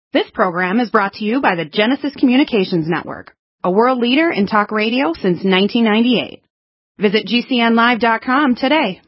This program is brought to you by the Genesis Communications Network, a world leader in talk radio since 1998. Visit GCNlive.com today.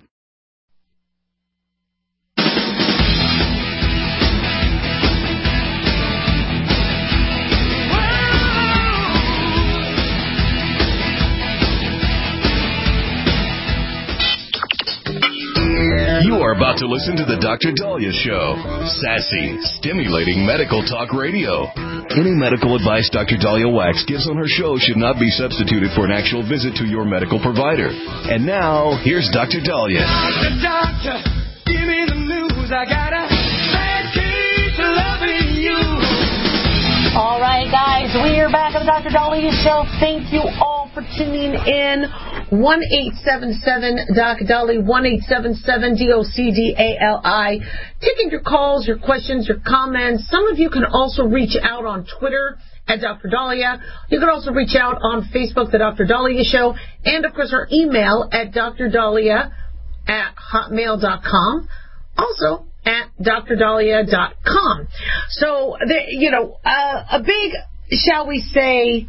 You are about to listen to the Dr. Daliah Show. Sassy, stimulating medical talk radio. Any medical advice Dr. Daliah Wax gives on her show should not be substituted for an actual visit to your medical provider. And now, here's Dr. Daliah. Doctor, give me the news. I got a bad case of loving you. All right, guys, we are back on the Dr. Daliah Show. Thank you all for tuning in. 1-877-DOC-DALI, 1-877-DOC-DALI. Taking your calls, your questions, your comments. Some of you can also reach out on Twitter at Dr. Daliah. You can also reach out on Facebook, The Dr. Daliah Show. And, of course, our email at drdaliah@hotmail.com. Also at drdaliah.com. So, a big, shall we say,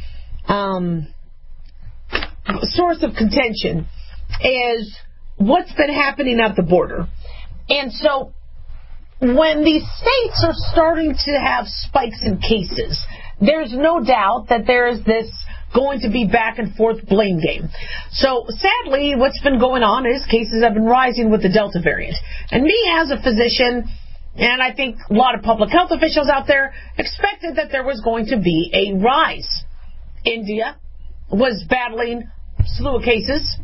source of contention is what's been happening at the border. And so when these states are starting to have spikes in cases, there's no doubt that there is this going to be back and forth blame game. So sadly, what's been going on is cases have been rising with the Delta variant. And me as a physician, and I think a lot of public health officials out there, expected that there was going to be a rise. India was battling a slew of cases.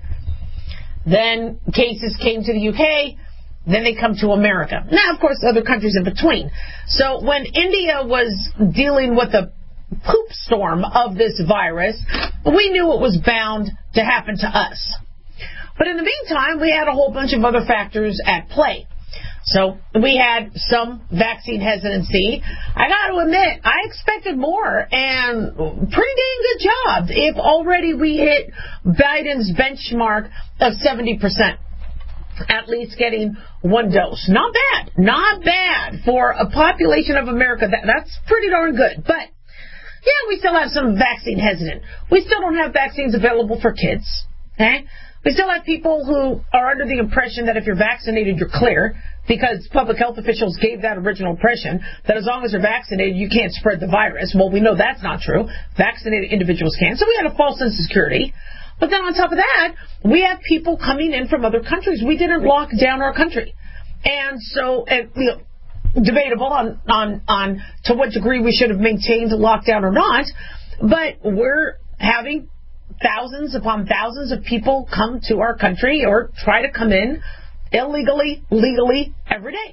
Then cases came to the UK. Then they come to America. Now, of course, other countries in between. So when India was dealing with the poop storm of this virus, we knew it was bound to happen to us. But in the meantime, we had a whole bunch of other factors at play. So we had some vaccine hesitancy. I got to admit, I expected more, and pretty dang good job if already we hit Biden's benchmark of 70%, at least getting one dose. Not bad. Not bad for a population of America. That's pretty darn good. But, yeah, we still have some vaccine hesitant. We still don't have vaccines available for kids. Okay? We still have people who are under the impression that if you're vaccinated, you're clear, because public health officials gave that original impression that as long as you're vaccinated, you can't spread the virus. Well, we know that's not true. Vaccinated individuals can. So we had a false sense of security. But then on top of that, we have people coming in from other countries. We didn't lock down our country. And so, debatable on to what degree we should have maintained the lockdown or not. But we're having thousands upon thousands of people come to our country or try to come in illegally, legally, every day.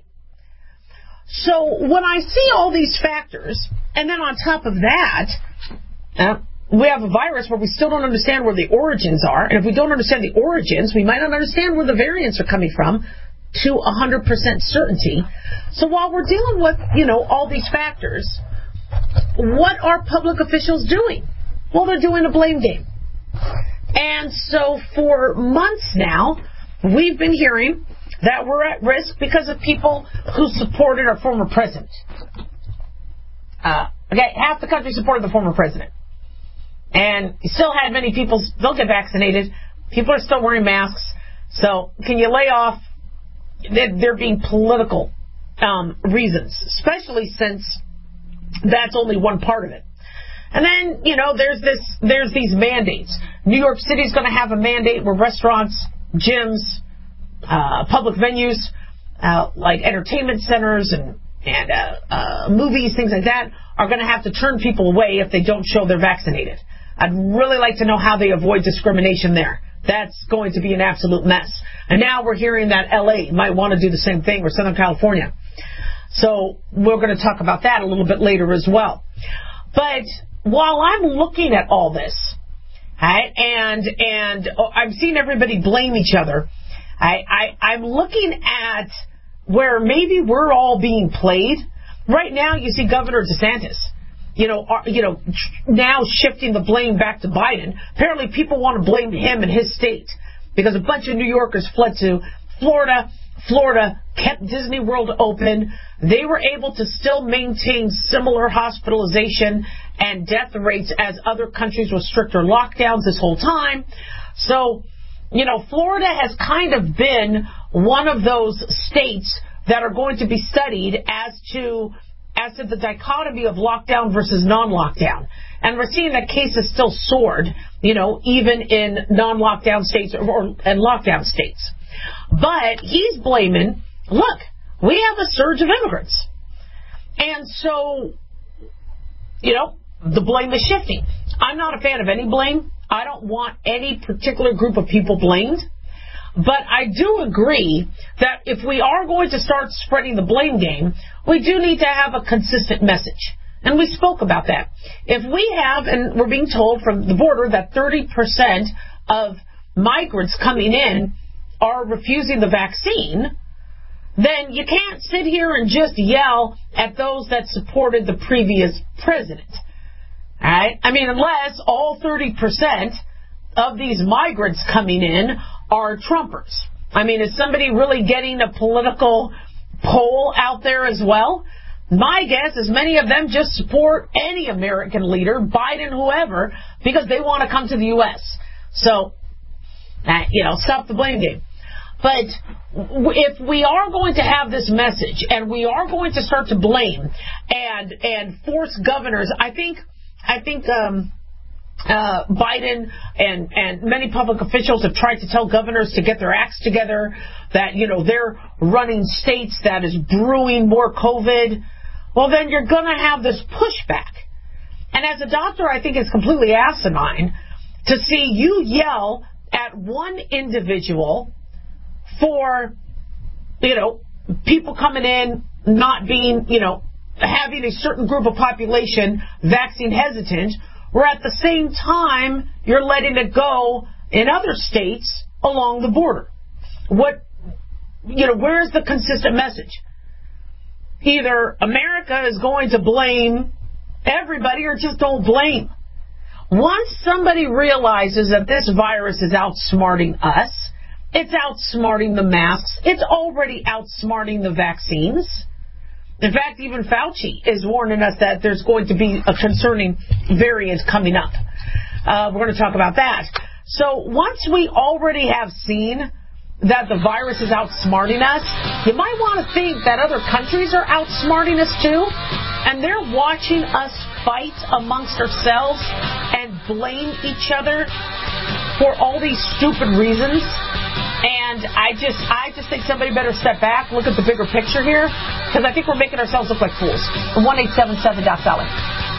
So when I see all these factors, and then on top of that, we have a virus where we still don't understand where the origins are, and if we don't understand the origins, we might not understand where the variants are coming from to 100% certainty. So while we're dealing with, all these factors, what are public officials doing? Well, they're doing a blame game. And so for months now, we've been hearing that we're at risk because of people who supported our former president. Half the country supported the former president. And you still had many people still get vaccinated. People are still wearing masks. So can you lay off there being political reasons, especially since that's only one part of it. And then, there's these mandates. New York City is going to have a mandate where restaurants, gyms, public venues, like entertainment centers and movies, things like that, are going to have to turn people away if they don't show they're vaccinated. I'd really like to know how they avoid discrimination there. That's going to be an absolute mess. And now we're hearing that L.A. might want to do the same thing, or Southern California. So we're going to talk about that a little bit later as well. But while I'm looking at all this, right, and I'm seeing everybody blame each other, I'm looking at where maybe we're all being played. Right now, you see Governor DeSantis, now shifting the blame back to Biden. Apparently, people want to blame him and his state because a bunch of New Yorkers fled to Florida Florida kept Disney World open. They were able to still maintain similar hospitalization and death rates as other countries with stricter lockdowns this whole time. So, Florida has kind of been one of those states that are going to be studied as to the dichotomy of lockdown versus non-lockdown. And we're seeing that cases still soared, even in non-lockdown states and lockdown states. But he's blaming, look, we have a surge of immigrants. And so, the blame is shifting. I'm not a fan of any blame. I don't want any particular group of people blamed. But I do agree that if we are going to start spreading the blame game, we do need to have a consistent message. And we spoke about that. If we have, and we're being told from the border that 30% of migrants coming in are refusing the vaccine, then you can't sit here and just yell at those that supported the previous president. All right? I mean, unless all 30% of these migrants coming in are Trumpers. I mean, is somebody really getting a political poll out there as well? My guess is many of them just support any American leader, Biden, whoever, because they want to come to the U.S. So, stop the blame game. But if we are going to have this message and we are going to start to blame and force governors, I think Biden and many public officials have tried to tell governors to get their acts together, that, they're running states that is brewing more COVID. Well, then you're going to have this pushback. And as a doctor, I think it's completely asinine to see you yell at one individual for, people coming in not being, having a certain group of population vaccine hesitant, where at the same time you're letting it go in other states along the border. Where's the consistent message? Either America is going to blame everybody or just don't blame. Once somebody realizes that this virus is outsmarting us, it's outsmarting the masks, it's already outsmarting the vaccines. In fact, even Fauci is warning us that there's going to be a concerning variant coming up. We're going to talk about that. So once we already have seen that the virus is outsmarting us, you might want to think that other countries are outsmarting us too, and they're watching us fight amongst ourselves and blame each other for all these stupid reasons. And I just think somebody better step back, look at the bigger picture here, because I think we're making ourselves look like fools. 1-877-DOC-SALLY.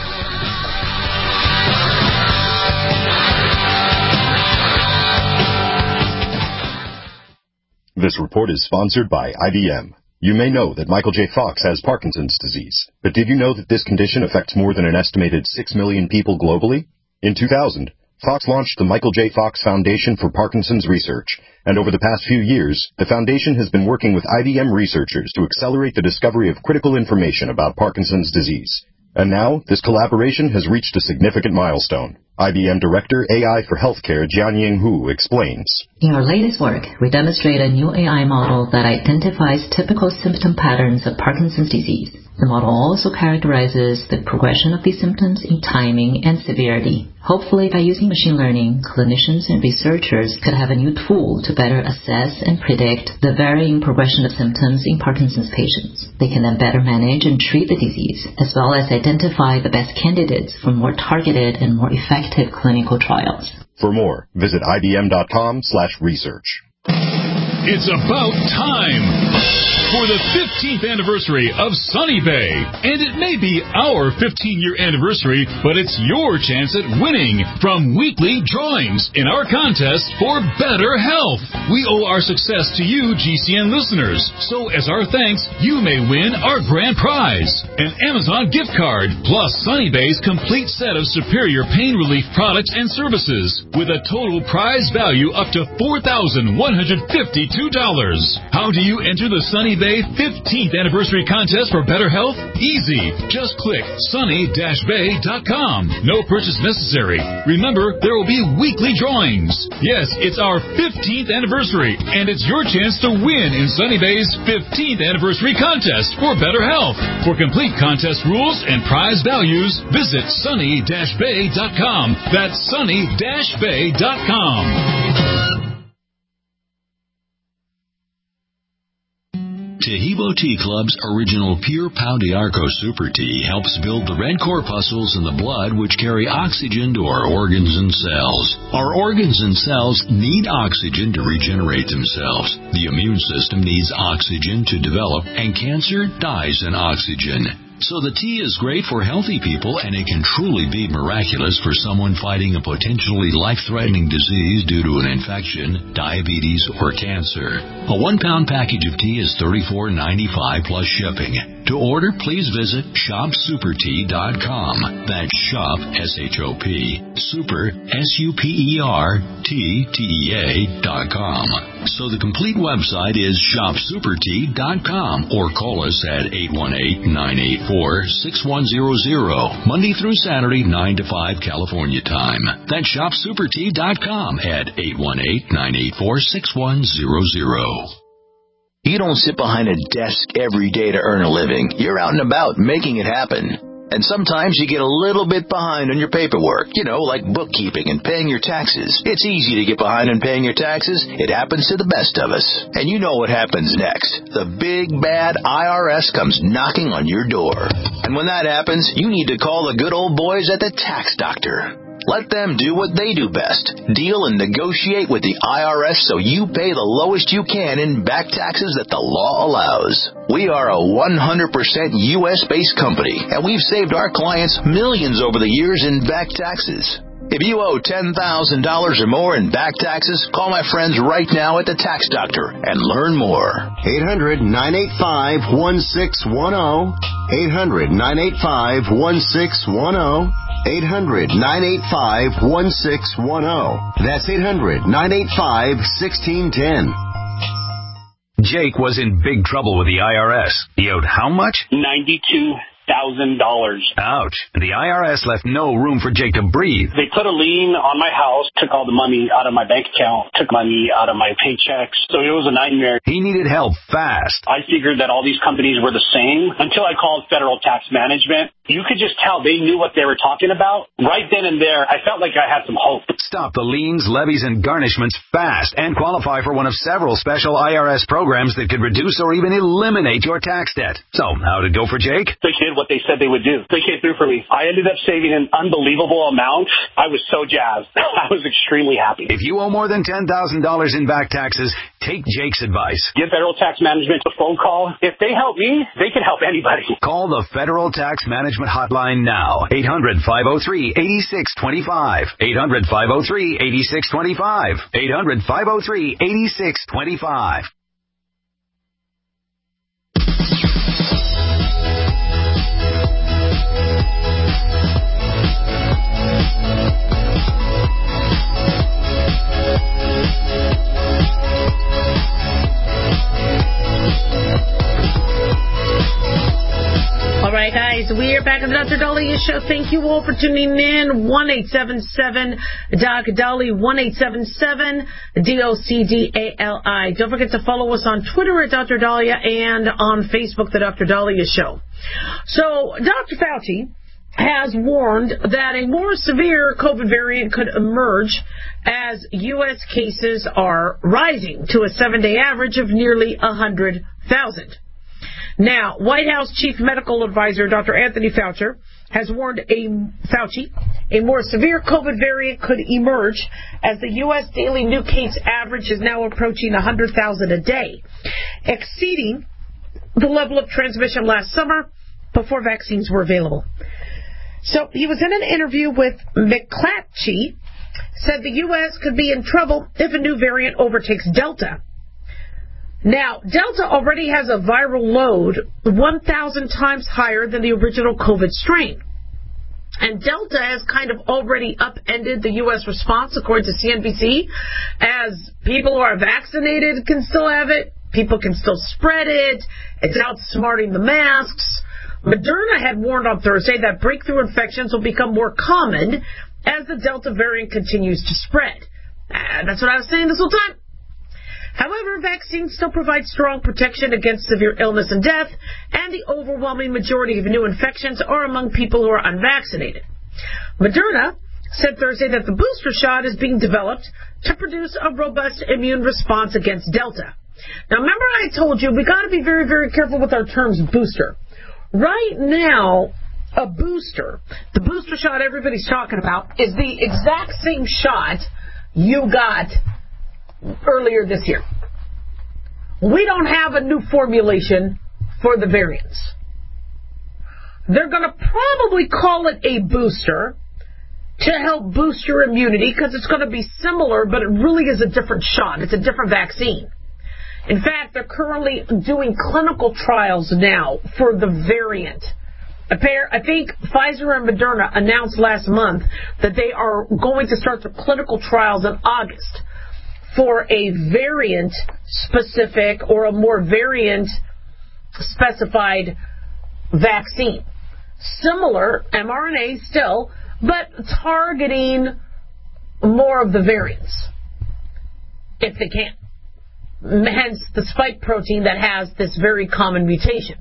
This report is sponsored by IBM. You may know that Michael J. Fox has Parkinson's disease, but did you know that this condition affects more than an estimated 6 million people globally? In 2000, Fox launched the Michael J. Fox Foundation for Parkinson's Research, and over the past few years, the foundation has been working with IBM researchers to accelerate the discovery of critical information about Parkinson's disease. And now, this collaboration has reached a significant milestone. IBM Director AI for Healthcare Jianying Hu explains. In our latest work, we demonstrate a new AI model that identifies typical symptom patterns of Parkinson's disease. The model also characterizes the progression of these symptoms in timing and severity. Hopefully, by using machine learning, clinicians and researchers could have a new tool to better assess and predict the varying progression of symptoms in Parkinson's patients. They can then better manage and treat the disease, as well as identify the best candidates for more targeted and more effective clinical trials. For more, visit ibm.com/research. It's about time for the 15th anniversary of Sunny Bay. And it may be our 15-year anniversary, but it's your chance at winning from weekly drawings in our contest for better health. We owe our success to you, GCN listeners. So as our thanks, you may win our grand prize, an Amazon gift card, plus Sunny Bay's complete set of superior pain relief products and services, with a total prize value up to $4,152. How do you enter the Sunny Bay 15th Anniversary Contest for better health? Easy. Just click sunny-bay.com. No purchase necessary. Remember, there will be weekly drawings. Yes, it's our 15th anniversary, and it's your chance to win in Sunny Bay's 15th Anniversary Contest for better health. For complete contest rules and prize values, visit sunny-bay.com. That's sunny-bay.com. Taheebo Tea Club's original Pure Pau d'Arco Super Tea helps build the red corpuscles in the blood which carry oxygen to our organs and cells. Our organs and cells need oxygen to regenerate themselves. The immune system needs oxygen to develop, and cancer dies in oxygen. So the tea is great for healthy people, and it can truly be miraculous for someone fighting a potentially life-threatening disease due to an infection, diabetes, or cancer. A 1-pound package of tea is $34.95 plus shipping. To order, please visit shopsupertea.com. That's shop, S-H-O-P, super, S-U-P-E-R-T-T-E-A.com. So the complete website is shopsupertea.com, or call us at 818-984-6100, Monday through Saturday, 9 to 5 California time. That's shopsupertea.com at 818-984-6100. You don't sit behind a desk every day to earn a living. You're out and about making it happen. And sometimes you get a little bit behind on your paperwork, like bookkeeping and paying your taxes. It's easy to get behind on paying your taxes. It happens to the best of us. And you know what happens next. The big, bad IRS comes knocking on your door. And when that happens, you need to call the good old boys at the Tax Doctor. Let them do what they do best. Deal and negotiate with the IRS so you pay the lowest you can in back taxes that the law allows. We are a 100% U.S.-based company, and we've saved our clients millions over the years in back taxes. If you owe $10,000 or more in back taxes, call my friends right now at the Tax Doctor and learn more. 800-985-1610. 800-985-1610. 800-985-1610. That's 800-985-1610. Jake was in big trouble with the IRS. He owed how much? $92,000. Ouch. And the IRS left no room for Jake to breathe. They put a lien on my house, took all the money out of my bank account, took money out of my paychecks. So it was a nightmare. He needed help fast. I figured that all these companies were the same until I called Federal Tax Management. You could just tell they knew what they were talking about. Right then and there, I felt like I had some hope. Stop the liens, levies, and garnishments fast and qualify for one of several special IRS programs that could reduce or even eliminate your tax debt. So, how'd it go for Jake? They did what they said they would do. They came through for me. I ended up saving an unbelievable amount. I was so jazzed. I was extremely happy. If you owe more than $10,000 in back taxes, take Jake's advice. Give Federal Tax Management a phone call. If they help me, they can help anybody. Call the Federal Tax Management hotline now. 800-503-8625. 800-503-8625. 800-503-8625. All right, guys, we are back on the Dr. Daliah Show. Thank you all for tuning in. 1-877-DOC-DALI, 1-877-DOCDALI. Don't forget to follow us on Twitter at Dr. Daliah and on Facebook, The Dr. Daliah Show. So, Dr. Fauci has warned that a more severe COVID variant could emerge as U.S. cases are rising to a 7-day average of nearly 100,000. Now, White House Chief Medical Advisor Dr. Anthony Fauci has warned a more severe COVID variant could emerge as the U.S. daily new case average is now approaching 100,000 a day, exceeding the level of transmission last summer before vaccines were available. So he was in an interview with McClatchy, said the U.S. could be in trouble if a new variant overtakes Delta. Now, Delta already has a viral load 1,000 times higher than the original COVID strain. And Delta has kind of already upended the U.S. response, according to CNBC, as people who are vaccinated can still have it, people can still spread it, it's outsmarting the masks. Moderna had warned on Thursday that breakthrough infections will become more common as the Delta variant continues to spread. That's what I was saying this whole time. However, vaccines still provide strong protection against severe illness and death, and the overwhelming majority of new infections are among people who are unvaccinated. Moderna said Thursday that the booster shot is being developed to produce a robust immune response against Delta. Now, remember I told you we got to be very, very careful with our terms booster. Right now, a booster, the booster shot everybody's talking about, is the exact same shot you got earlier this year. We don't have a new formulation for the variants. They're going to probably call it a booster to help boost your immunity because it's going to be similar, but it really is a different shot. It's a different vaccine. In fact, they're currently doing clinical trials now for the variant. I think Pfizer and Moderna announced last month that they are going to start their clinical trials in August for a variant-specific or a more variant-specified vaccine. Similar, mRNA still, but targeting more of the variants, if they can. Hence the spike protein that has this very common mutation.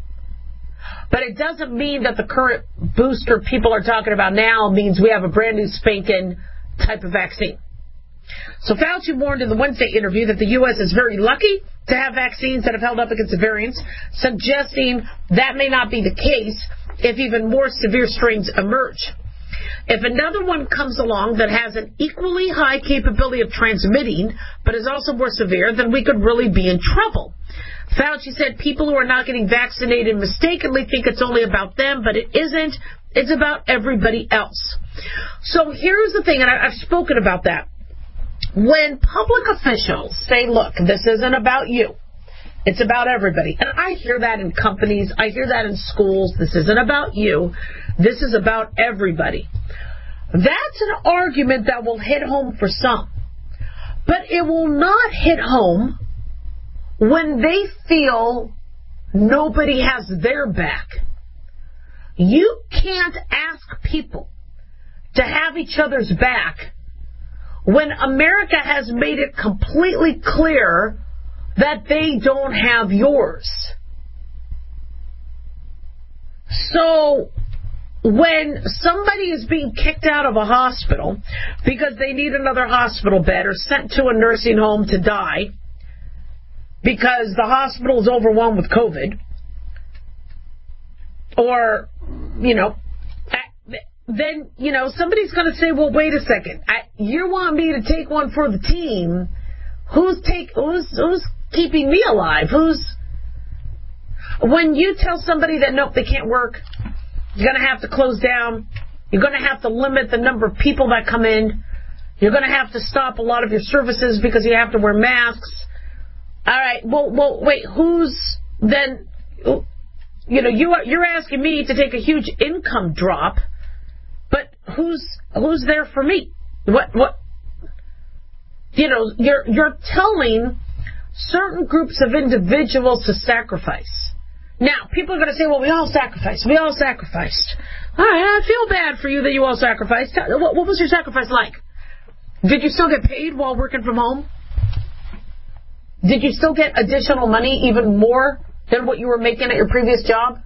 But it doesn't mean that the current booster people are talking about now means we have a brand new spanking type of vaccine. So Fauci warned in the Wednesday interview that the U.S. is very lucky to have vaccines that have held up against the variants, suggesting that may not be the case if even more severe strains emerge. If another one comes along that has an equally high capability of transmitting, but is also more severe, then we could really be in trouble. Fauci said people who are not getting vaccinated mistakenly think it's only about them, but it isn't. It's about everybody else. So here's the thing, and I've spoken about that. When public officials say, look, this isn't about you, it's about everybody. And I hear that in companies, I hear that in schools, this isn't about you, this is about everybody. That's an argument that will hit home for some. But it will not hit home when they feel nobody has their back. You can't ask people to have each other's back when America has made it completely clear that they don't have yours. So when somebody is being kicked out of a hospital because they need another hospital bed or sent to a nursing home to die because the hospital is overwhelmed with COVID, or, then, somebody's going to say, well, wait a second. You want me to take one for the team. Who's keeping me alive? When you tell somebody that, nope, they can't work, you're going to have to close down, you're going to have to limit the number of people that come in, you're going to have to stop a lot of your services because you have to wear masks. All right, well, wait, who's then, you're asking me to take a huge income drop, but who's there for me? What? You're telling certain groups of individuals to sacrifice. Now, people are going to say, well, we all sacrificed. We all sacrificed. All right, I feel bad for you that you all sacrificed. What was your sacrifice like? Did you still get paid while working from home? Did you still get additional money, even more than what you were making at your previous job?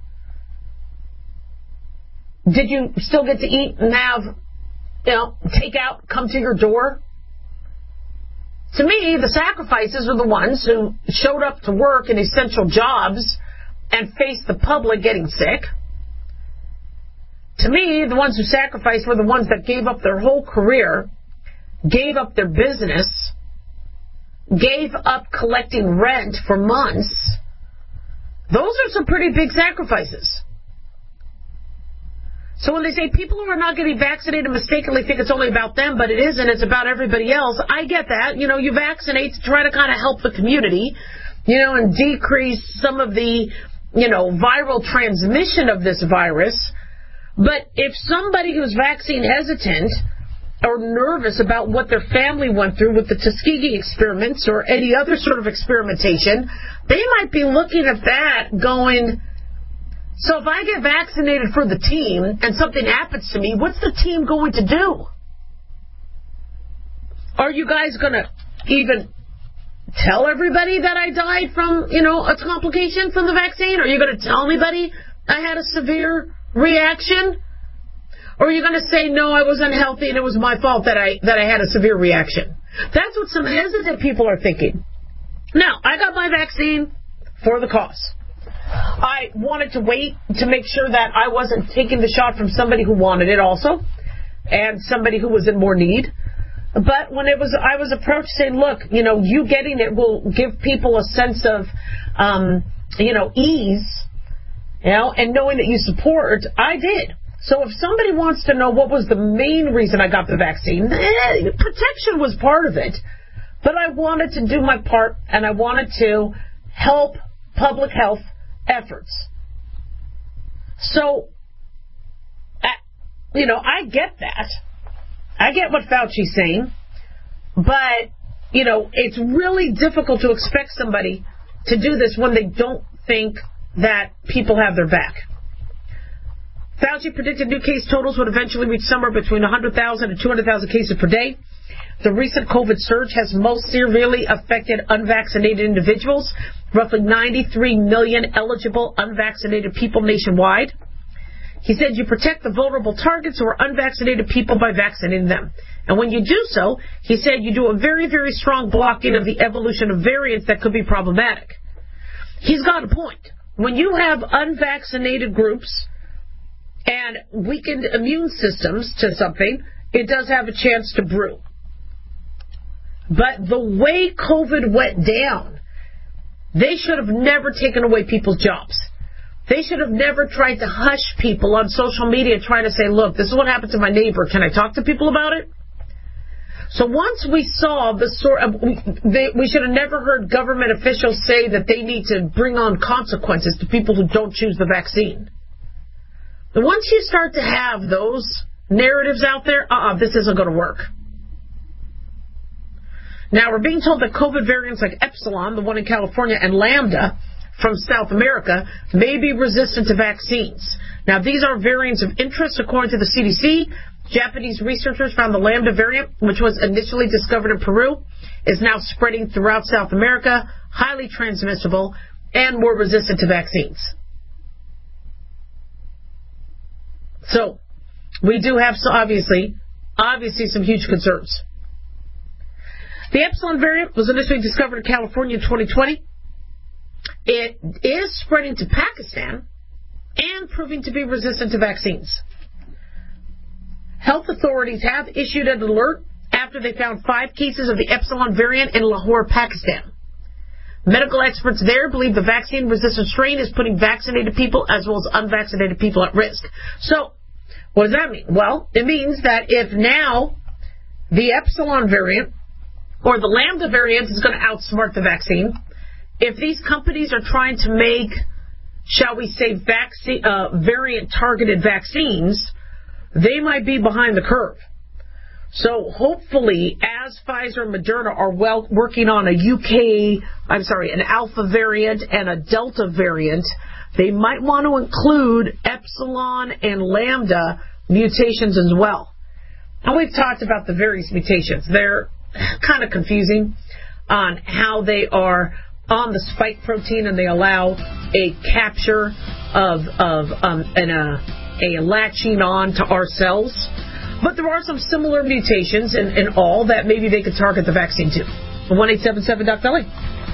Did you still get to eat and have, takeout come to your door? To me, the sacrifices are the ones who showed up to work in essential jobs and faced the public getting sick. To me, the ones who sacrificed were the ones that gave up their whole career, gave up their business, gave up collecting rent for months. Those are some pretty big sacrifices. So when they say people who are not getting vaccinated mistakenly think it's only about them, but it isn't, it's about everybody else, I get that. You vaccinate to try to kind of help the community, and decrease some of the, viral transmission of this virus. But if somebody who's vaccine hesitant or nervous about what their family went through with the Tuskegee experiments or any other sort of experimentation, they might be looking at that going, so if I get vaccinated for the team and something happens to me, what's the team going to do? Are you guys going to even tell everybody that I died from, a complication from the vaccine? Are you going to tell anybody I had a severe reaction? Or are you going to say, no, I was unhealthy and it was my fault that I had a severe reaction? That's what some hesitant people are thinking. Now, I got my vaccine for the cause. I wanted to wait to make sure that I wasn't taking the shot from somebody who wanted it also, and somebody who was in more need. But when I was approached saying, look, you getting it will give people a sense of, ease, and knowing that you support, I did. So if somebody wants to know what was the main reason I got the vaccine, protection was part of it. But I wanted to do my part, and I wanted to help public health efforts. So, I get that. I get what Fauci's saying. But, it's really difficult to expect somebody to do this when they don't think that people have their back. Fauci predicted new case totals would eventually reach somewhere between 100,000 and 200,000 cases per day. The recent COVID surge has most severely affected unvaccinated individuals, roughly 93 million eligible unvaccinated people nationwide. He said you protect the vulnerable targets who are unvaccinated people by vaccinating them. And when you do so, he said you do a very, very strong blocking of the evolution of variants that could be problematic. He's got a point. When you have unvaccinated groups and weakened immune systems to something, it does have a chance to brew. But the way COVID went down, they should have never taken away people's jobs. They should have never tried to hush people on social media trying to say, look, this is what happened to my neighbor. Can I talk to people about it? So once we saw the sort of, we should have never heard government officials say that they need to bring on consequences to people who don't choose the vaccine. And once you start to have those narratives out there, this isn't going to work. Now, we're being told that COVID variants like Epsilon, the one in California, and Lambda from South America may be resistant to vaccines. Now, these are variants of interest according to the CDC. Japanese researchers found the Lambda variant, which was initially discovered in Peru, is now spreading throughout South America, highly transmissible, and more resistant to vaccines. So, we do have, obviously some huge concerns. The Epsilon variant was initially discovered in California in 2020. It is spreading to Pakistan and proving to be resistant to vaccines. Health authorities have issued an alert after they found 5 cases of the Epsilon variant in Lahore, Pakistan. Medical experts there believe the vaccine-resistant strain is putting vaccinated people as well as unvaccinated people at risk. So, what does that mean? Well, it means that if now the Epsilon variant or the Lambda variant is going to outsmart the vaccine, if these companies are trying to make, shall we say, variant-targeted vaccines, they might be behind the curve. So hopefully, as Pfizer and Moderna are working on an Alpha variant and a Delta variant, they might want to include Epsilon and Lambda mutations as well. And we've talked about the various mutations. They're kind of confusing on how they are on the spike protein and they allow a capture of a latching on to our cells. But there are some similar mutations in all that maybe they could target the vaccine to. 1-877-DOC-BELLY.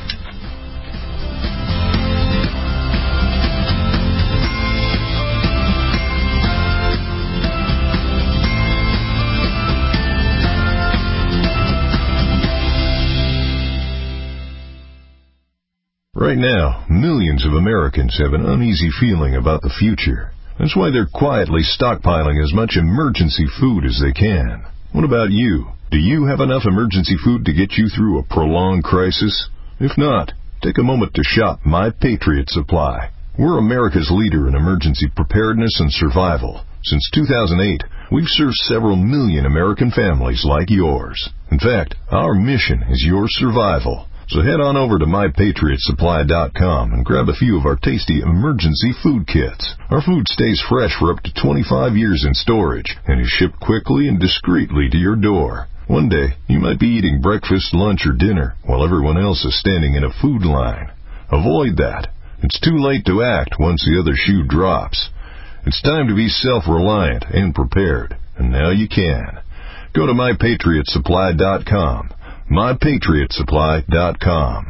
Right now, millions of Americans have an uneasy feeling about the future. That's why they're quietly stockpiling as much emergency food as they can. What about you? Do you have enough emergency food to get you through a prolonged crisis? If not, take a moment to shop My Patriot Supply. We're America's leader in emergency preparedness and survival. Since 2008, we've served several million American families like yours. In fact, our mission is your survival. So head on over to MyPatriotSupply.com and grab a few of our tasty emergency food kits. Our food stays fresh for up to 25 years in storage and is shipped quickly and discreetly to your door. One day, you might be eating breakfast, lunch, or dinner while everyone else is standing in a food line. Avoid that. It's too late to act once the other shoe drops. It's time to be self-reliant and prepared, and now you can. Go to MyPatriotSupply.com. MyPatriotSupply.com.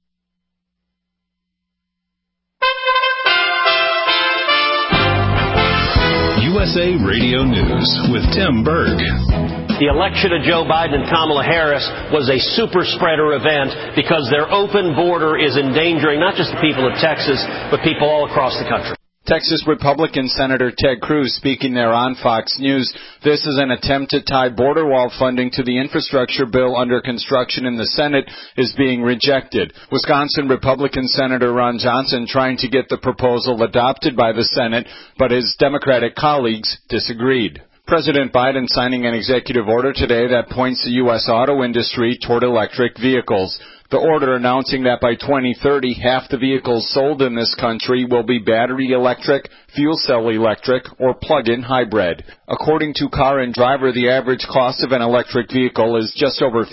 USA Radio News with Tim Berg. The election of Joe Biden and Kamala Harris was a super spreader event because their open border is endangering not just the people of Texas, but people all across the country. Texas Republican Senator Ted Cruz speaking there on Fox News. This is an attempt to tie border wall funding to the infrastructure bill under construction in the Senate is being rejected. Wisconsin Republican Senator Ron Johnson trying to get the proposal adopted by the Senate, but his Democratic colleagues disagreed. President Biden signing an executive order today that points the U.S. auto industry toward electric vehicles. The order announcing that by 2030, half the vehicles sold in this country will be battery electric, fuel cell electric, or plug-in hybrid. According to Car and Driver, the average cost of an electric vehicle is just over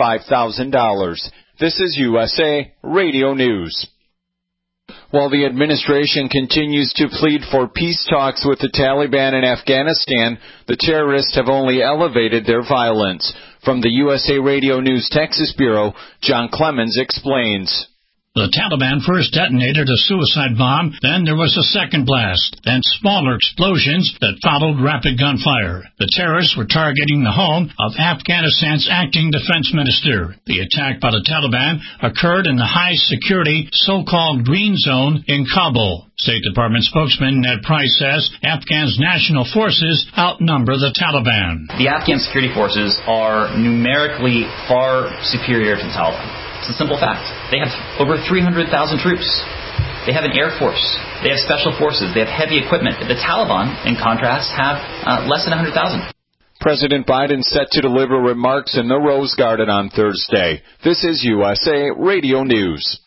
$55,000. This is USA Radio News. While the administration continues to plead for peace talks with the Taliban in Afghanistan, the terrorists have only elevated their violence. From the USA Radio News Texas Bureau, John Clemens explains. The Taliban first detonated a suicide bomb, then there was a second blast, then smaller explosions that followed rapid gunfire. The terrorists were targeting the home of Afghanistan's acting defense minister. The attack by the Taliban occurred in the high-security so-called Green Zone in Kabul. State Department spokesman Ned Price says Afghan's national forces outnumber the Taliban. The Afghan security forces are numerically far superior to the Taliban. It's a simple fact. They have over 300,000 troops. They have an air force. They have special forces. They have heavy equipment. The Taliban, in contrast, have less than 100,000. President Biden set to deliver remarks in the Rose Garden on Thursday. This is USA Radio News.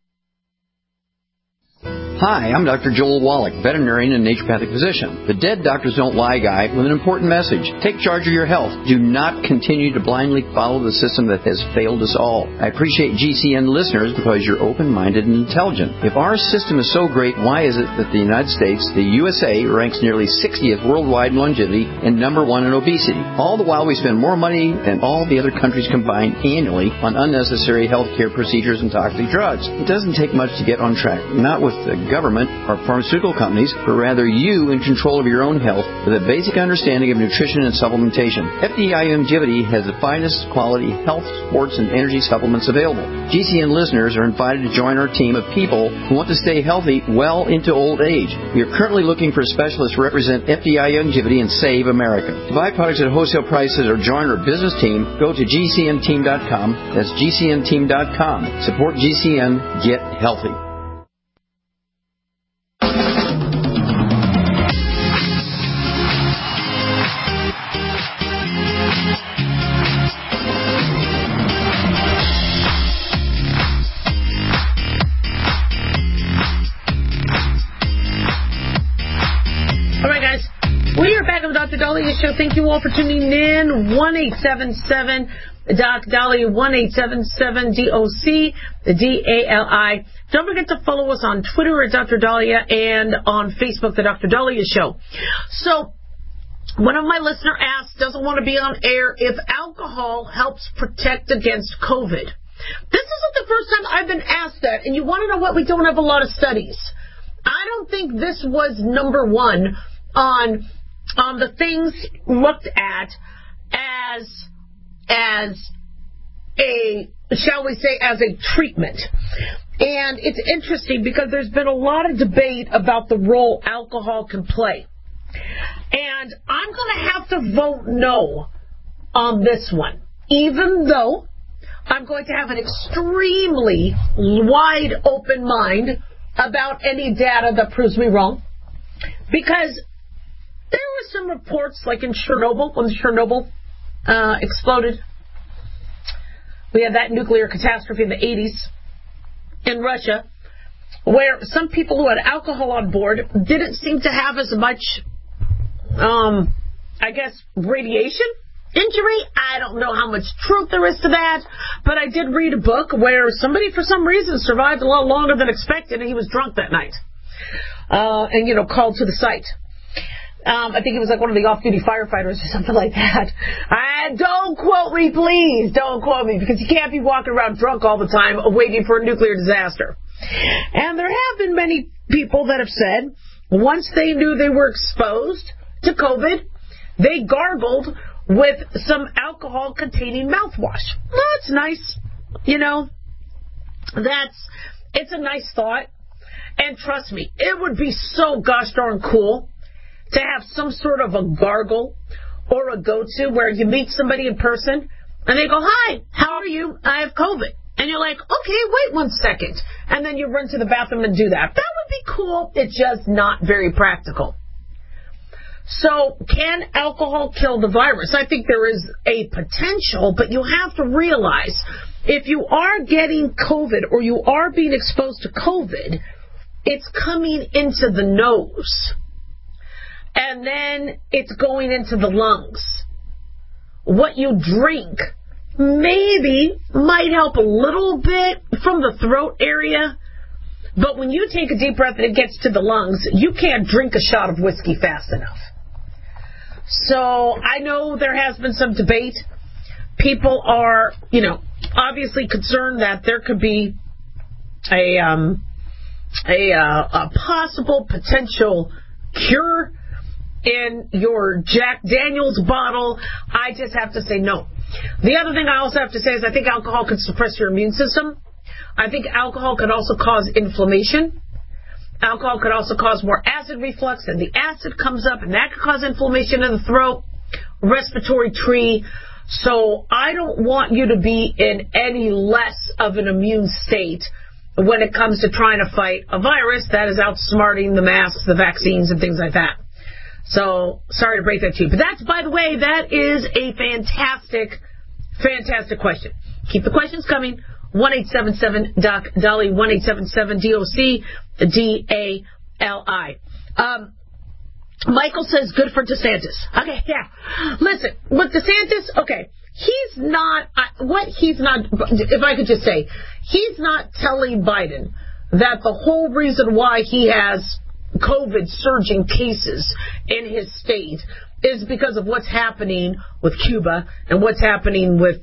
Hi, I'm Dr. Joel Wallach, veterinarian and naturopathic physician. The Dead Doctors Don't Lie guy with an important message. Take charge of your health. Do not continue to blindly follow the system that has failed us all. I appreciate GCN listeners because you're open-minded and intelligent. If our system is so great, why is it that the United States, the USA, ranks nearly 60th worldwide in longevity and number 1 in obesity? All the while we spend more money than all the other countries combined annually on unnecessary healthcare procedures and toxic drugs. It doesn't take much to get on track. Not with the government or pharmaceutical companies, but rather you in control of your own health with a basic understanding of nutrition and supplementation. FDI Longevity has the finest quality health, sports, and energy supplements available. GCN listeners are invited to join our team of people who want to stay healthy well into old age. We are currently looking for specialists to represent FDI Longevity and Save America. To buy products at wholesale prices or join our business team, go to GCNteam.com. That's GCNteam.com. Support GCN. Get healthy. Dr. Dahlia Show. Thank you all for tuning in. 1-877-DOC Dahlia, 1-877-DOC-DALI. Don't forget to follow us on Twitter at Dr. Dahlia and on Facebook, The Dr. Dahlia Show. So, one of my listeners asked, doesn't want to be on air, if alcohol helps protect against COVID. This isn't the first time I've been asked that, and you want to know what? We don't have a lot of studies. I don't think this was number one on the things looked at as a, shall we say, as a treatment. And it's interesting because there's been a lot of debate about the role alcohol can play. And I'm going to have to vote no on this one, even though I'm going to have an extremely wide open mind about any data that proves me wrong, because there were some reports, like in Chernobyl, when Chernobyl exploded. We had that nuclear catastrophe in the 80s in Russia, where some people who had alcohol on board didn't seem to have as much, radiation injury. I don't know how much truth there is to that, but I did read a book where somebody, for some reason, survived a lot longer than expected, and he was drunk that night, and called to the site. I think it was like one of the off-duty firefighters or something like that. Don't quote me, please. Don't quote me, because you can't be walking around drunk all the time waiting for a nuclear disaster. And there have been many people that have said once they knew they were exposed to COVID, they gargled with some alcohol-containing mouthwash. That's nice. It's a nice thought. And trust me, it would be so gosh darn cool to have some sort of a gargle or a go-to where you meet somebody in person and they go, "Hi, how are you? I have COVID." And you're like, "Okay, wait 1 second." And then you run to the bathroom and do that. That would be cool. It's just not very practical. So can alcohol kill the virus? I think there is a potential, but you have to realize if you are getting COVID or you are being exposed to COVID, it's coming into the nose. And then it's going into the lungs. What you drink maybe might help a little bit from the throat area. But when you take a deep breath and it gets to the lungs, you can't drink a shot of whiskey fast enough. So I know there has been some debate. People are, obviously concerned that there could be a possible potential cure in your Jack Daniels bottle. I just have to say no. The other thing I also have to say is I think alcohol could suppress your immune system. I think alcohol could also cause inflammation. Alcohol could also cause more acid reflux, and the acid comes up, and that could cause inflammation in the throat, respiratory tree. So I don't want you to be in any less of an immune state when it comes to trying to fight a virus that is outsmarting the masks, the vaccines, and things like that. So, sorry to break that to you. But that's, by the way, that is a fantastic, fantastic question. Keep the questions coming. 1-877-DOC-DOLLY, 1-877-DOC-DALI. Michael says good for DeSantis. Okay, yeah. Listen, with DeSantis, okay, he's not, if I could just say, he's not telling Biden that the whole reason why he has COVID surging cases in his state is because of what's happening with Cuba and what's happening with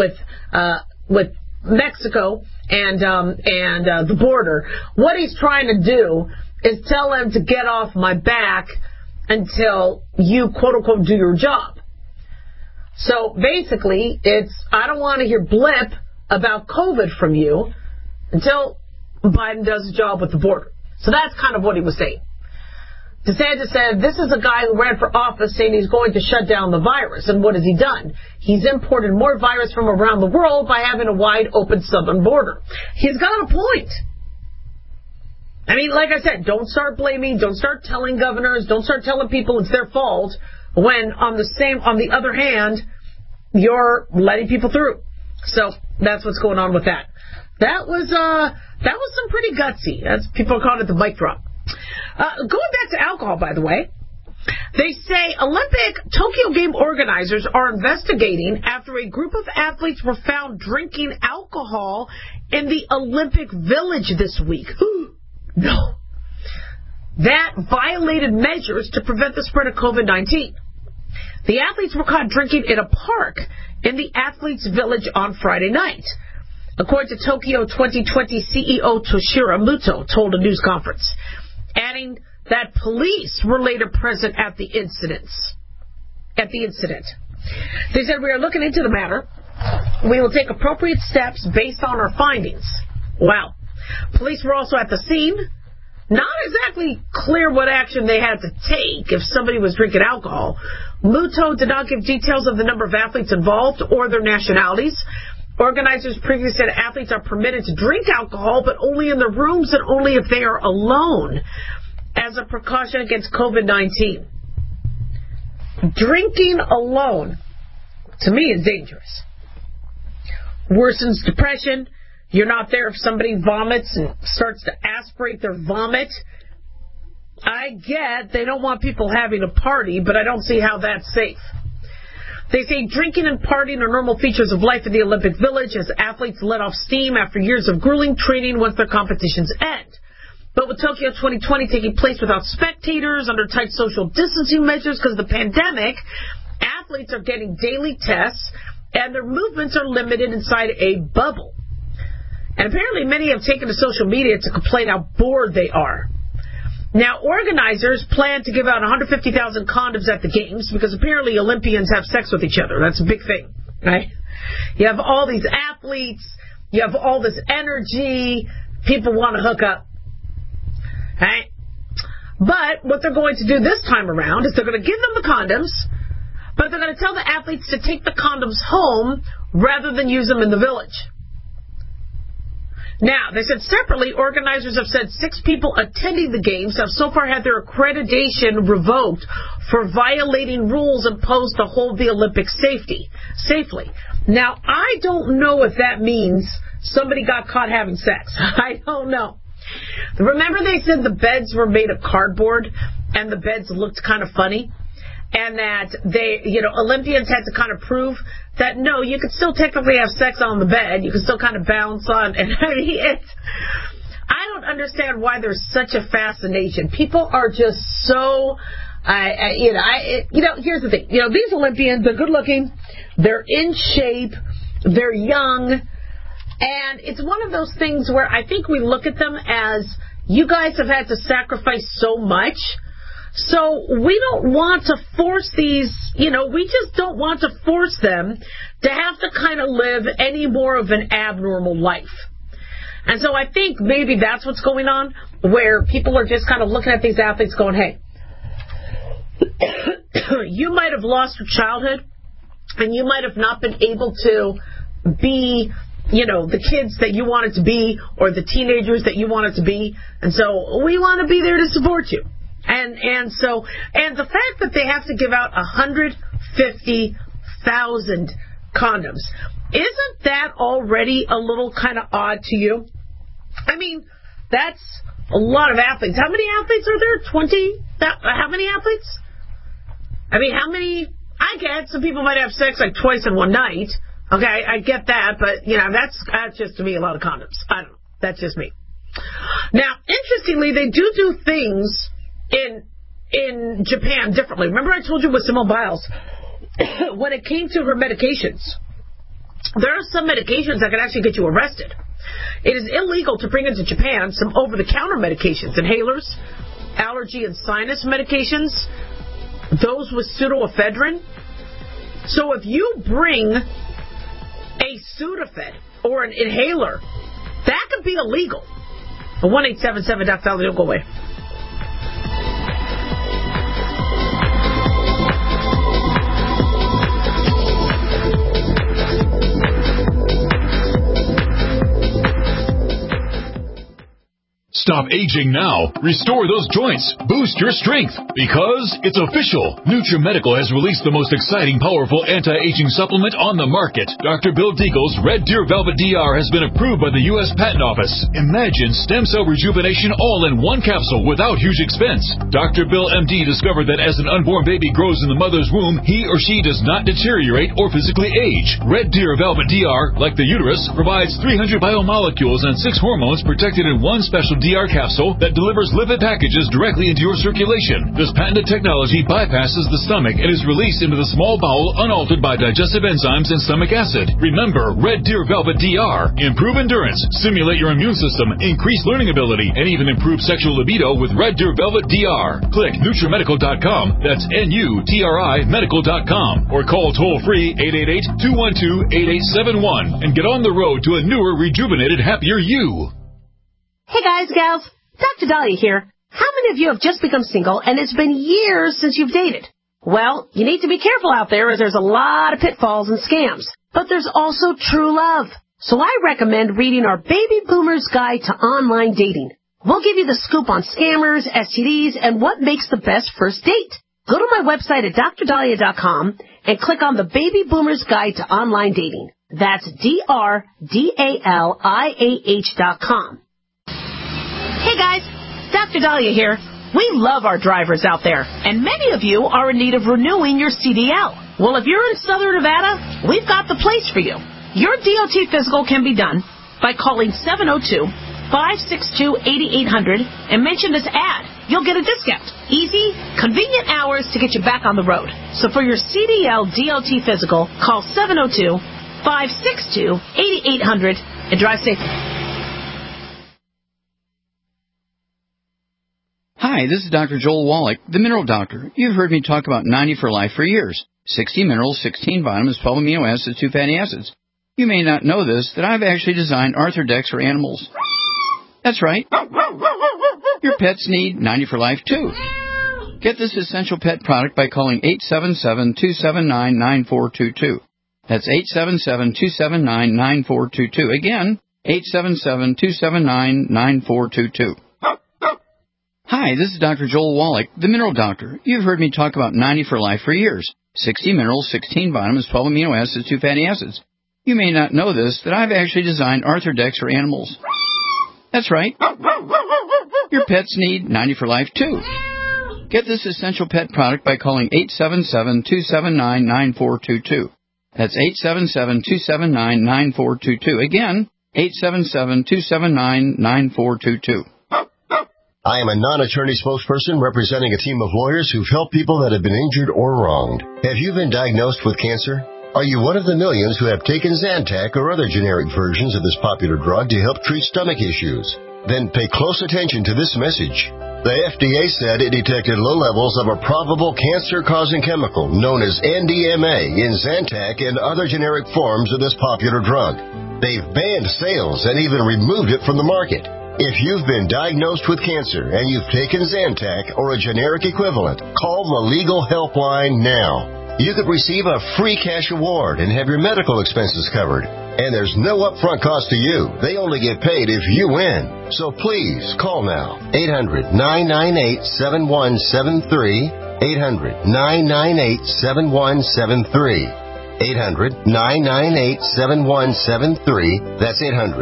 Mexico and the border. What he's trying to do is tell him to get off my back until you, quote unquote, do your job. So basically, I don't want to hear blip about COVID from you until Biden does his job with the border. So that's kind of what he was saying. DeSantis said, this is a guy who ran for office saying he's going to shut down the virus. And what has he done? He's imported more virus from around the world by having a wide open southern border. He's got a point. I mean, like I said, don't start blaming, don't start telling governors, don't start telling people it's their fault when on the other hand, you're letting people through. So that's what's going on with that. That was some pretty gutsy. People are calling it the mic drop. Going back to alcohol, by the way, they say Tokyo Game organizers are investigating after a group of athletes were found drinking alcohol in the Olympic Village this week. No. That violated measures to prevent the spread of COVID-19. The athletes were caught drinking in a park in the Athletes Village on Friday night, according to Tokyo 2020 CEO Toshiro Muto told a news conference, adding that police were later present at the incident. They said, we are looking into the matter. We will take appropriate steps based on our findings. Wow. Police were also at the scene. Not exactly clear what action they had to take if somebody was drinking alcohol. Muto did not give details of the number of athletes involved or their nationalities. Organizers previously said athletes are permitted to drink alcohol, but only in the rooms and only if they are alone as a precaution against COVID-19. Drinking alone, to me, is dangerous. Worsens depression. You're not there if somebody vomits and starts to aspirate their vomit. I get they don't want people having a party, but I don't see how that's safe. They say drinking and partying are normal features of life in the Olympic Village as athletes let off steam after years of grueling training once their competitions end. But with Tokyo 2020 taking place without spectators, under tight social distancing measures because of the pandemic, athletes are getting daily tests and their movements are limited inside a bubble. And apparently many have taken to social media to complain how bored they are. Now, organizers plan to give out 150,000 condoms at the games because apparently Olympians have sex with each other. That's a big thing, right? You have all these athletes. You have all this energy. People want to hook up. Right? But what they're going to do this time around is they're going to give them the condoms, but they're going to tell the athletes to take the condoms home rather than use them in the village. Now, they said separately, organizers have said 6 people attending the games have so far had their accreditation revoked for violating rules imposed to hold the Olympics safely. Now, I don't know if that means somebody got caught having sex. I don't know. Remember they said the beds were made of cardboard and the beds looked kind of funny? And that Olympians had to kind of prove that, no, you could still technically have sex on the bed. You could still kind of bounce on. And I don't understand why there's such a fascination. People are just so, here's the thing. These Olympians, they're good looking. They're in shape. They're young. And it's one of those things where I think we look at them as, you guys have had to sacrifice so much. So we don't want to force these, we just don't want to force them to have to kind of live any more of an abnormal life. And so I think maybe that's what's going on, where people are just kind of looking at these athletes going, hey, you might have lost your childhood and you might have not been able to be, the kids that you wanted to be or the teenagers that you wanted to be. And so we want to be there to support you. And the fact that they have to give out 150,000 condoms, isn't that already a little kind of odd to you? I mean, that's a lot of athletes. How many athletes are there? 20? How many athletes? I mean, how many? I get some people might have sex like twice in one night. Okay, I get that, but that's just to me a lot of condoms. I don't know. That's just me. Now, interestingly, they do things in Japan differently. Remember I told you with Simone Biles, when it came to her medications, there are some medications that can actually get you arrested. It is illegal to bring into Japan some over-the-counter medications, inhalers, allergy and sinus medications, those with pseudoephedrine. So if you bring a Sudafed or an inhaler, that could be illegal. 1-877-DOC-VALLEY, don't go away. Stop aging now. Restore those joints. Boost your strength. Because it's official. NutriMedical has released the most exciting, powerful anti-aging supplement on the market. Dr. Bill Deagle's Red Deer Velvet DR has been approved by the U.S. Patent Office. Imagine stem cell rejuvenation all in one capsule without huge expense. Dr. Bill MD discovered that as an unborn baby grows in the mother's womb, he or she does not deteriorate or physically age. Red Deer Velvet DR, like the uterus, provides 300 biomolecules and 6 hormones protected in one special DR capsule that delivers lipid packages directly into your circulation. This patented technology bypasses the stomach and is released into the small bowel unaltered by digestive enzymes and stomach acid. Remember, Red Deer Velvet DR. Improve endurance, stimulate your immune system, increase learning ability, and even improve sexual libido with Red Deer Velvet DR. Click NutriMedical.com, that's NUTRI Medical.com, or call toll-free 888-212-8871 and get on the road to a newer, rejuvenated, happier you. Hey guys, gals, Dr. Dahlia here. How many of you have just become single and it's been years since you've dated? Well, you need to be careful out there as there's a lot of pitfalls and scams. but there's also true love. So I recommend reading our Baby Boomer's Guide to Online Dating. We'll give you the scoop on scammers, STDs, and what makes the best first date. Go to my website at drdahlia.com and click on the Baby Boomer's Guide to Online Dating. That's DRDALIAH.com. Hey guys, Dr. Dahlia here. We love our drivers out there, and many of you are in need of renewing your CDL. Well, if you're in Southern Nevada, we've got the place for you. Your DOT physical can be done by calling 702-562-8800 and mention this ad. You'll get a discount. Easy, convenient hours to get you back on the road. So for your CDL DOT physical, call 702-562-8800 and drive safe. Hi, this is Dr. Joel Wallach, the Mineral Doctor. You've heard me talk about 90 for Life for years. 60 minerals, 16 vitamins, 12 amino acids, 2 fatty acids. You may not know this, that I've actually designed Arthrodex for animals. That's right. Your pets need 90 for Life, too. Get this essential pet product by calling 877-279-9422. That's 877-279-9422. Again, 877-279-9422. Hi, this is Dr. Joel Wallach, the Mineral Doctor. You've heard me talk about 90 for Life for years. 60 minerals, 16 vitamins, 12 amino acids, 2 fatty acids. You may not know this, that I've actually designed Arthrodex for animals. That's right. Your pets need 90 for Life, too. Get this essential pet product by calling 877-279-9422. That's 877-279-9422. Again, 877-279-9422. I am a non-attorney spokesperson representing a team of lawyers who've helped people that have been injured or wronged. Have you been diagnosed with cancer? Are you one of the millions who have taken Zantac or other generic versions of this popular drug to help treat stomach issues? Then pay close attention to this message. The FDA said it detected low levels of a probable cancer-causing chemical known as NDMA in Zantac and other generic forms of this popular drug. They've banned sales and even removed it from the market. If you've been diagnosed with cancer and you've taken Zantac or a generic equivalent, call the legal helpline now. You could receive a free cash award and have your medical expenses covered. And there's no upfront cost to you. They only get paid if you win. So please, call now. 800-998-7173. 800-998-7173. 800-998-7173. That's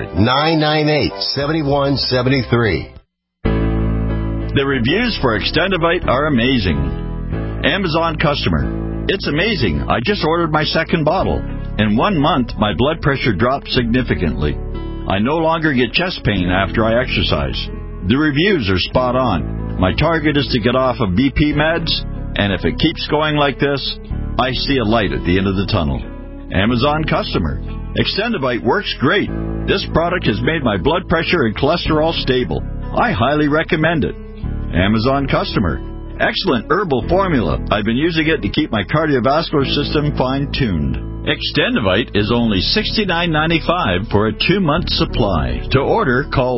800-998-7173. The reviews for Extendivite are amazing. Amazon customer. It's amazing. I just ordered my second bottle. In 1 month, my blood pressure dropped significantly. I no longer get chest pain after I exercise. The reviews are spot on. My target is to get off of BP meds, and if it keeps going like this, I see a light at the end of the tunnel. Amazon customer. Extendivite works great. This product has made my blood pressure and cholesterol stable. I highly recommend it. Amazon customer. Excellent herbal formula. I've been using it to keep my cardiovascular system fine-tuned. Extendivite is only $69.95 for a 2-month supply. To order, call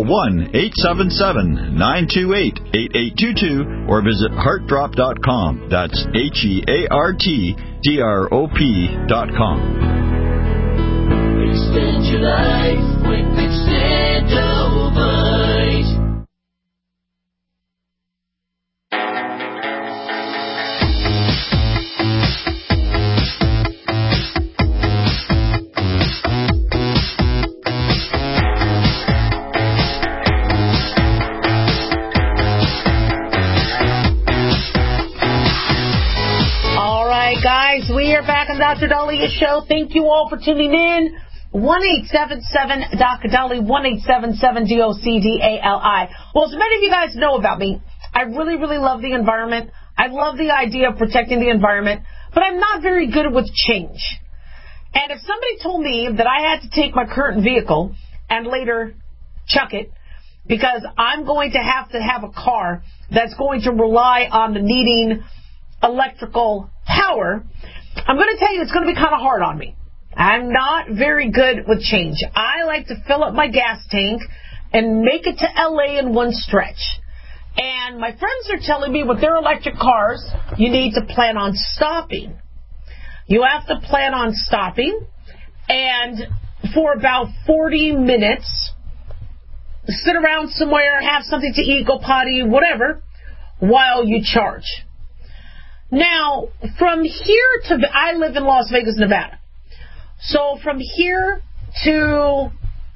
1-877-928-8822 or visit heartdrop.com. That's HEARTDROP.com. Extend your life with Extendivite. Guys, we are back on Dr. Dahlia's show. Thank you all for tuning in. 1-877-Dr. Dahlia, 1-877-DOCDALI. Well, as many of you guys know about me, I really, really love the environment. I love the idea of protecting the environment, but I'm not very good with change. And if somebody told me that I had to take my current vehicle and later chuck it because I'm going to have a car that's going to rely on the needing electrical power, I'm going to tell you it's going to be kind of hard on me. I'm not very good with change. I like to fill up my gas tank and make it to LA in one stretch. And my friends are telling me with their electric cars, you need to plan on stopping. You have to plan on stopping and for about 40 minutes, sit around somewhere, have something to eat, go potty, whatever, while you charge. Now, from here to, I live in Las Vegas, Nevada. So from here to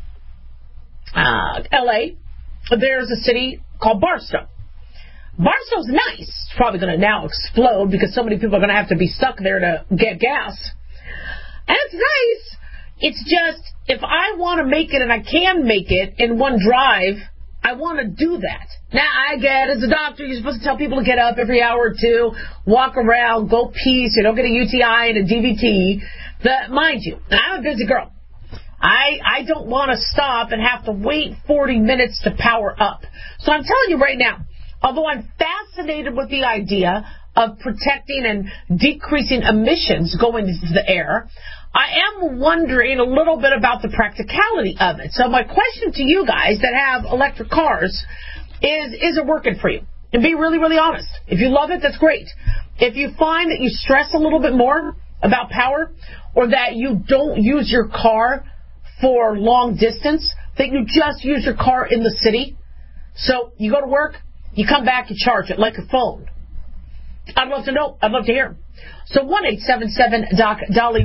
LA, there's a city called Barstow. Barstow's nice. It's probably going to now explode because so many people are going to have to be stuck there to get gas. And it's nice. It's just, if I want to make it and I can make it in one drive, I want to do that. Now, I get, as a doctor, you're supposed to tell people to get up every hour or two, walk around, go pee so you don't get a UTI and a DVT. Mind you, I'm a busy girl. I don't want to stop and have to wait 40 minutes to power up. So I'm telling you right now, although I'm fascinated with the idea of protecting and decreasing emissions going into the air, I am wondering a little bit about the practicality of it. So my question to you guys that have electric cars is it working for you? And be really, really honest. If you love it, that's great. If you find that you stress a little bit more about power, or that you don't use your car for long distance, that you just use your car in the city, so you go to work, you come back, you charge it like a phone. I'd love to know. I'd love to hear. So 1-877-DOC-DOLLY,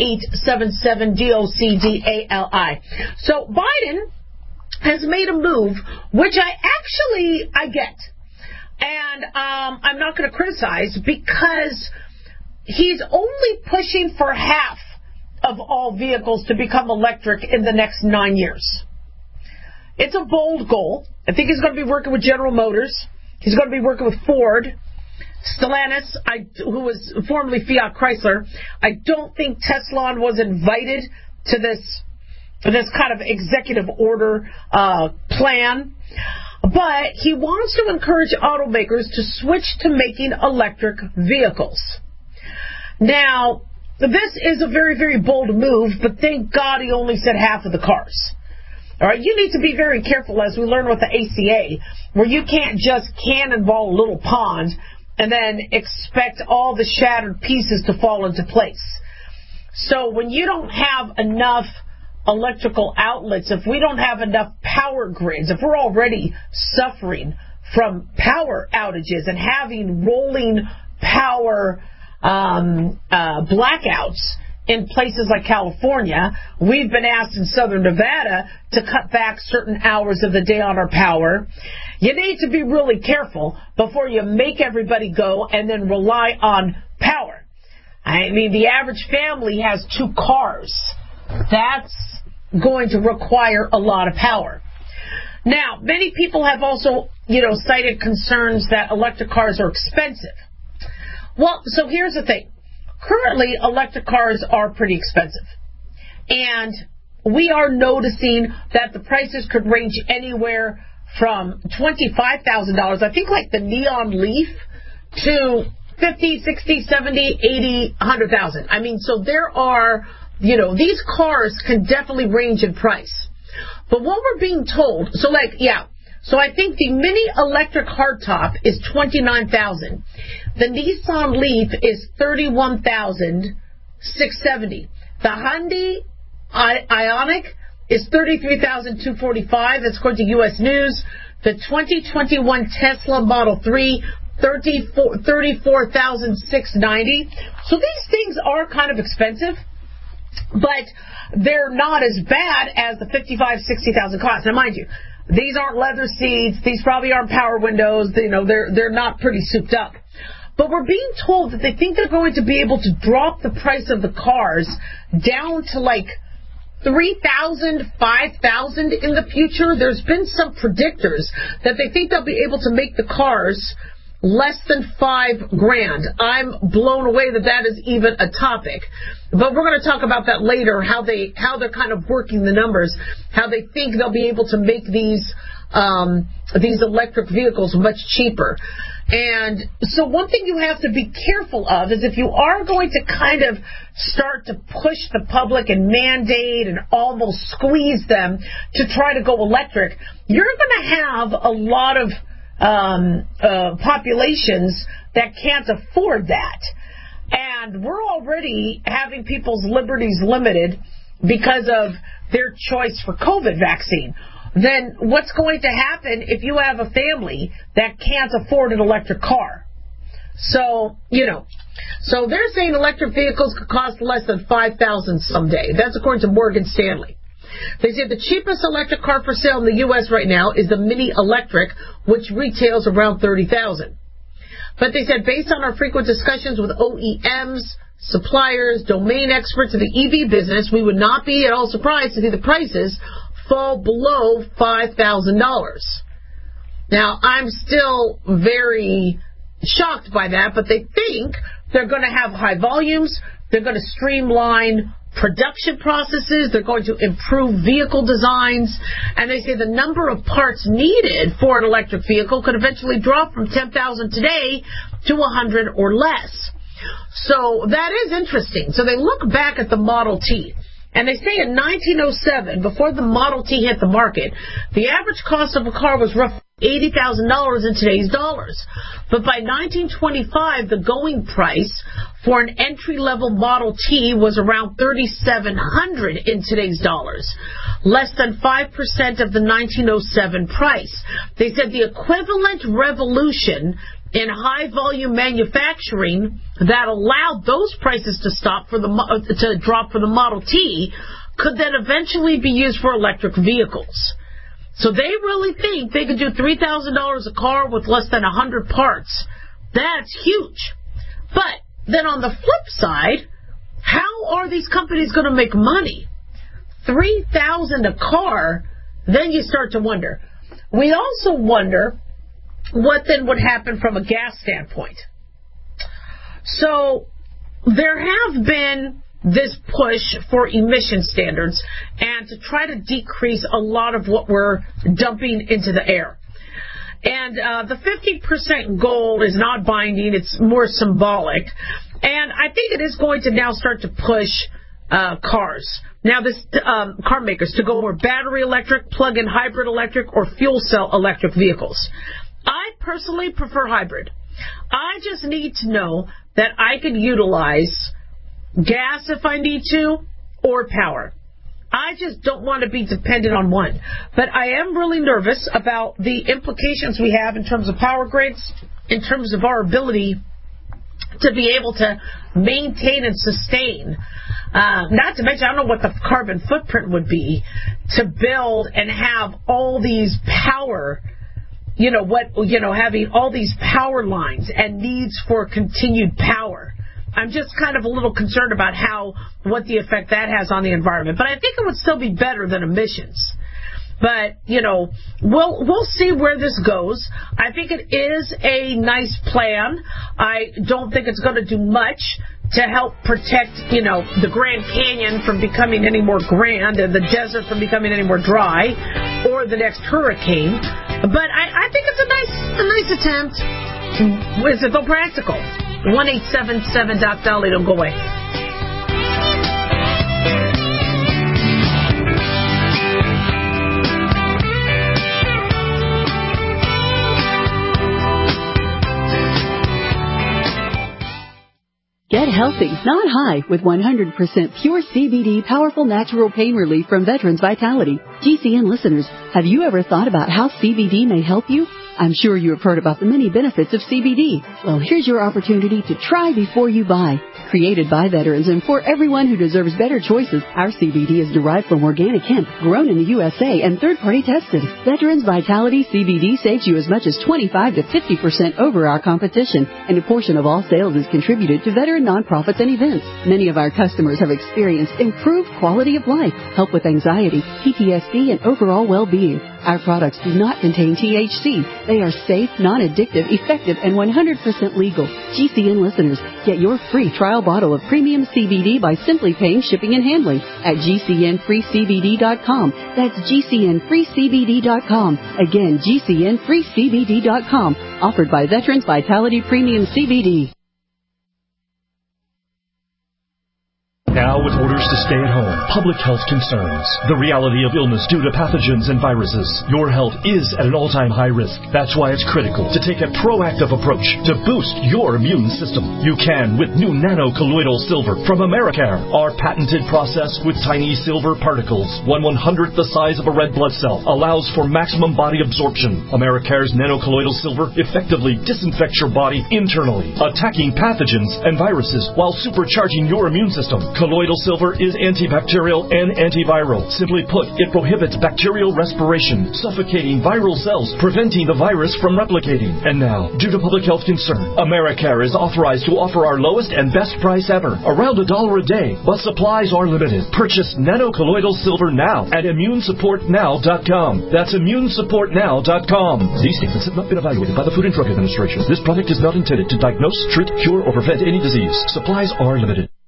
1-877-DOCDALI. So Biden has made a move, which I get. And I'm not going to criticize, because he's only pushing for half of all vehicles to become electric in the next 9 years. It's a bold goal. I think he's going to be working with General Motors. He's going to be working with Ford. Stellantis, who was formerly Fiat Chrysler. I don't think Tesla was invited to this kind of executive order plan. But he wants to encourage automakers to switch to making electric vehicles. Now, this is a very, very bold move, but thank God he only said half of the cars. All right, you need to be very careful, as we learned with the ACA, where you can't just cannonball a little pond and then expect all the shattered pieces to fall into place. So when you don't have enough electrical outlets, if we don't have enough power grids, if we're already suffering from power outages and having rolling power blackouts in places like California, we've been asked in Southern Nevada to cut back certain hours of the day on our power. You need to be really careful before you make everybody go and then rely on power. I mean, the average family has 2 cars. That's going to require a lot of power. Now, many people have also, cited concerns that electric cars are expensive. Well, so here's the thing. Currently, electric cars are pretty expensive. And we are noticing that the prices could range anywhere from $25,000, I think like the Neon Leaf, to $50,000, $60,000, $70,000, $80,000, $100,000. I mean, so there are, these cars can definitely range in price. But what we're being told, so I think the Mini electric hardtop is $29,000. The Nissan Leaf is $31,670. The Hyundai Ioniq is $33,245. That's according to U.S. News. The 2021 Tesla Model 3, $34,690. So these things are kind of expensive, but they're not as bad as the $55,000, $60,000 cost. Now, mind you, these aren't leather seats. These probably aren't power windows. They're not pretty souped up. But we're being told that they think they're going to be able to drop the price of the cars down to like $3,000, $5,000 in the future. There's been some predictors that they think they'll be able to make the cars less than $5,000. I'm blown away that is even a topic. But we're going to talk about that later, how they're kind of working the numbers, how they think they'll be able to make these electric vehicles much cheaper. And so one thing you have to be careful of is if you are going to kind of start to push the public and mandate and almost squeeze them to try to go electric, you're going to have a lot of populations that can't afford that. And we're already having people's liberties limited because of their choice for COVID vaccine. Then what's going to happen if you have a family that can't afford an electric car? So, so they're saying electric vehicles could cost less than $5,000 someday. That's according to Morgan Stanley. They said the cheapest electric car for sale in the U.S. right now is the Mini Electric, which retails around $30,000. But they said based on our frequent discussions with OEMs, suppliers, domain experts in the EV business, we would not be at all surprised to see the prices fall below $5,000. Now, I'm still very shocked by that, but they think they're going to have high volumes, they're going to streamline production processes, they're going to improve vehicle designs, and they say the number of parts needed for an electric vehicle could eventually drop from 10,000 today to 100 or less. So that is interesting. So they look back at the Model T, and they say in 1907, before the Model T hit the market, the average cost of a car was roughly $80,000 in today's dollars. But by 1925, the going price for an entry-level Model T was around $3,700 in today's dollars, less than 5% of the 1907 price. They said the equivalent revolution in high-volume manufacturing that allowed those prices to drop for the Model T could then eventually be used for electric vehicles. So they really think they could do $3,000 a car with less than 100 parts. That's huge. But then on the flip side, how are these companies going to make money? $3,000 a car, then you start to wonder. We also wonder what then would happen from a gas standpoint. So there have been this push for emission standards and to try to decrease a lot of what we're dumping into the air. And the 50% goal is not binding, it's more symbolic. And I think it is going to now start to push cars. Now, car makers to go more battery electric, plug-in hybrid electric, or fuel cell electric vehicles. I personally prefer hybrid. I just need to know that I can utilize gas if I need to, or power. I just don't want to be dependent on one. But I am really nervous about the implications we have in terms of power grids, in terms of our ability to be able to maintain and sustain. Not to mention, I don't know what the carbon footprint would be to build and have all these power, having all these power lines and needs for continued power. I'm just kind of a little concerned about what the effect that has on the environment. But I think it would still be better than emissions. But, we'll see where this goes. I think it is a nice plan. I don't think it's going to do much to help protect, the Grand Canyon from becoming any more grand and the desert from becoming any more dry or the next hurricane. But I think it's a nice attempt. Is it though practical? 1-877-DOC-DOLLY. Don't go away. Get healthy, not high, with 100% pure CBD powerful natural pain relief from Veterans Vitality. GCN listeners, have you ever thought about how CBD may help you? I'm sure you have heard about the many benefits of CBD. Well, here's your opportunity to try before you buy. Created by veterans and for everyone who deserves better choices, our CBD is derived from organic hemp, grown in the USA and third-party tested. Veterans Vitality CBD saves you as much as 25 to 50% over our competition, and a portion of all sales is contributed to veteran nonprofits and events. Many of our customers have experienced improved quality of life, help with anxiety, PTSD, and overall well-being. Our products do not contain THC. They are safe, non-addictive, effective, and 100% legal. GCN listeners, get your free trial bottle of premium CBD by simply paying shipping and handling at GCNFreeCBD.com. That's GCNFreeCBD.com. Again, GCNFreeCBD.com. Offered by Veterans Vitality Premium CBD. Now with orders to stay at home, public health concerns, the reality of illness due to pathogens and viruses, your health is at an all-time high risk. That's why it's critical to take a proactive approach to boost your immune system. You can with new nano-colloidal silver from Americare. Our patented process with tiny silver particles, 1/100th the size of a red blood cell, allows for maximum body absorption. Americare's nano-colloidal silver effectively disinfects your body internally, attacking pathogens and viruses while supercharging your immune system. Colloidal silver is antibacterial and antiviral. Simply put, it prohibits bacterial respiration, suffocating viral cells, preventing the virus from replicating. And now, due to public health concern, Americare is authorized to offer our lowest and best price ever, around $1 a day, but supplies are limited. Purchase nano-colloidal silver now at ImmuneSupportNow.com. That's ImmuneSupportNow.com. These statements have not been evaluated by the Food and Drug Administration. This product is not intended to diagnose, treat, cure, or prevent any disease. Supplies are limited.